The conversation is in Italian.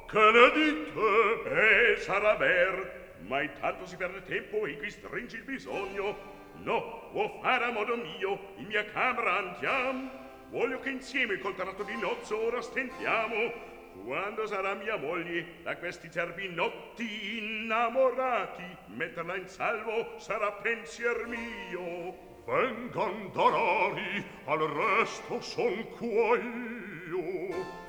Che ne dite? Sarà ver, ma intanto si perde tempo e qui stringi il bisogno. No, vuoi fare a modo mio, in mia camera andiamo. Voglio che insieme col tratto di nozzo ora stentiamo. Quando sarà mia moglie da questi zerbinotti innamorati, metterla in salvo sarà pensier mio. Vengan danari, al resto son qua io.